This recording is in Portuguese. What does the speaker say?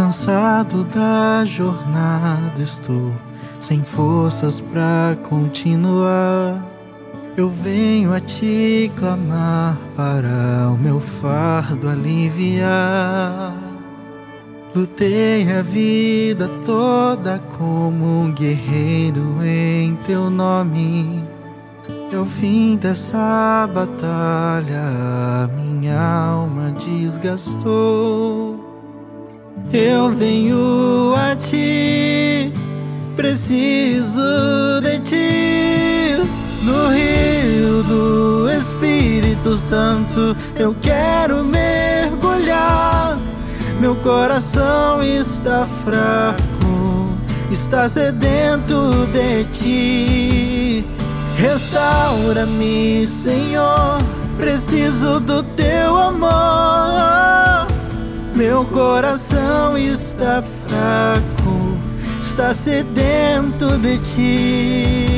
Cansado da jornada, estou sem forças pra continuar. Eu venho a te clamar para o meu fardo aliviar. Lutei a vida toda como um guerreiro em teu nome. E ao fim dessa batalha minha alma desgastou. Eu venho a ti, preciso de ti. No rio do Espírito Santo eu quero mergulhar. Meu coração está fraco, está sedento de ti. Restaura-me, Senhor, preciso do teu amor. Meu coração está fraco, está sedento de ti.